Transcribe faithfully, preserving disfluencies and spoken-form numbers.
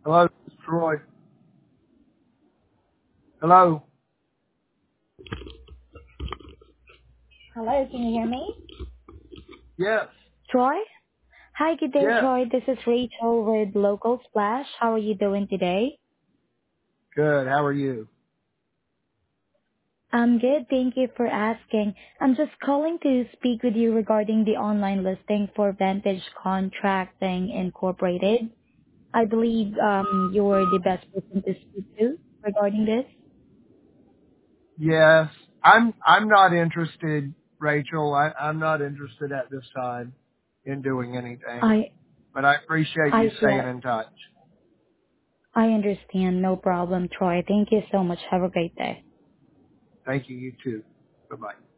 Hello, this is Troy. Hello. Hello, can you hear me? Yes. Troy? Hi, good day, Yes. Troy. This is Rachel with Local Splash. How are you doing today? Good. How are you? I'm good. Thank you for asking. I'm just calling to speak with you regarding the online listing for Vantage Contracting Incorporated. I believe um, you're the best person to speak to regarding this. Yes. I'm. I'm not interested, Rachel. I, I'm not interested at this time in doing anything. I But I appreciate you I staying yeah, in touch. I understand. No problem, Troy. Thank you so much. Have a great day. Thank you. You too. Bye bye.